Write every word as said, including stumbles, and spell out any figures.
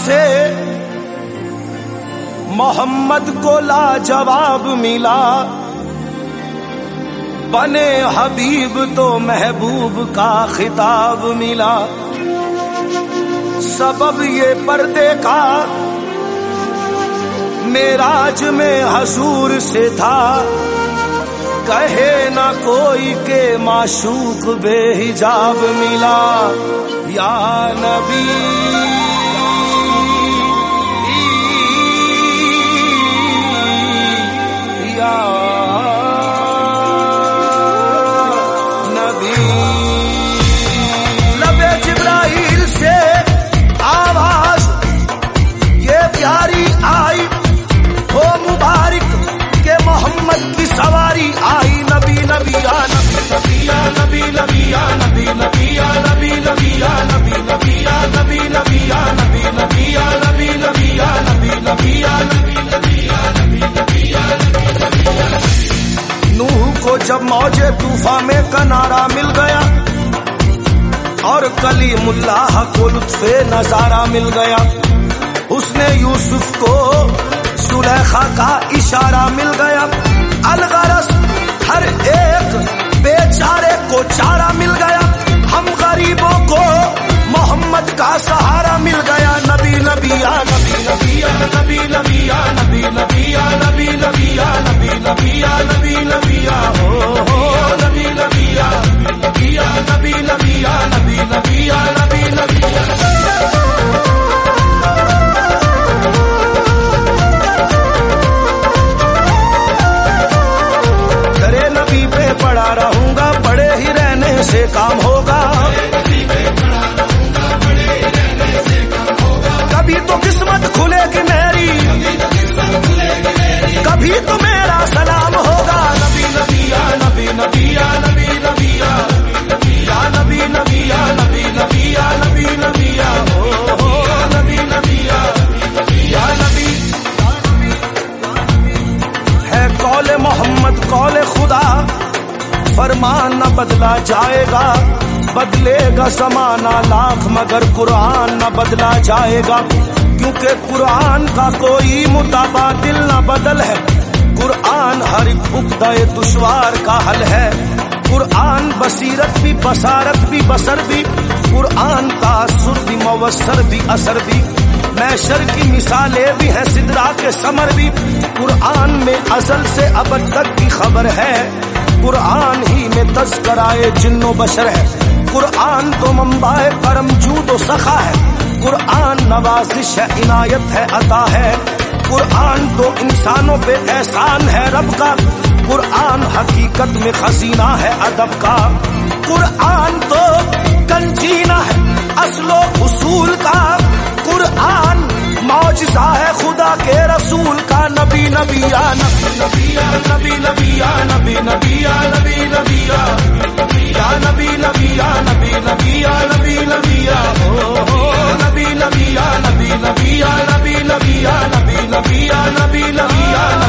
سے محمد کو لاجواب ملا، بنے حبیب تو محبوب کا خطاب ملا۔ سبب یہ پردے کا معراج میں حضور سے تھا، کہے نہ کوئی کہ معشوق بے حجاب ملا۔ یا نبی یا نبی، لبے جبرائیل سے آواز یہ پیاری آئی، ہو مبارک کہ محمد کی سواری آئی۔ نبی نبی یا نبی نبی یا نبی نبی یا نبی نبی یا نبی نبی یا نبی نبی یا نبی نبی یا نبی نبی یا نبی نبی یا نبی نبی یا نبی نبی یا نبی نبی یا نبی۔ نوح کو جب موج طوفان میں کنارہ مل گیا اور کلیم اللہ کو لطف نظارہ مل گیا، اس نے یوسف کو زلیخا کا اشارہ مل گیا، الغرض ہر ایک بیچارے کو چارہ مل گیا، ہم غریبوں کو محمد کا سہارا مل گیا۔ نبی نبی یا نبی نبی یا نبی نبی یا نبی نبی یا نبی نبی یا نبی نبی یا نبی نبی یا ہو نبی نبی یا نبی یا نبی نبی یا نبی نبی یا نبی نبی یا پڑا رہوں گا، پڑے ہی رہنے سے کام ہوگا، کبھی تو قسمت کھلے گی میری، کبھی تو میرا سلام ہوگا۔ نبی نبی یا نبی نبی یا نبی نبی یا نبی نبی یا نبی نبی یا نبی نبی یا نبی نبی یا نبی۔ ہے قول محمد قول خدا، فرمان نہ بدلا جائے گا، بدلے گا زمانہ لاکھ مگر قرآن نہ بدلا جائے گا، کیونکہ قرآن کا کوئی متبادل نہ بدل ہے، قرآن ہر ایک عقدہ دشوار کا حل ہے، قرآن بصیرت بھی بصارت بھی بصر بھی، قرآن تاثر بھی موثر بھی اثر بھی، محشر کی مثالیں بھی ہیں سدرا کے ثمر بھی، قرآن میں ازل سے ابد تک کی خبر ہے، قرآن ہی میں تذکرائے جن و بشر ہے، قرآن تو منبع کرم جود و سخا ہے، قرآن نوازش ہے عنایت ہے عطا ہے، قرآن تو انسانوں پہ احسان ہے رب کا، قرآن حقیقت میں خزینہ ہے ادب کا، قرآن تو کنجینہ ہے اصل و اصول کا، قرآن معجزہ ہے خدا کے رسول کا۔ نبی نبی یا نبی نبی یا نبی نبی یا نبی نبی یا نبی نبی یا نبی نبی یا نبی نبی یا نبی نبی یا نبی نبی یا نبی نبی یا نبی نبی یا نبی نبی یا نبی نبی یا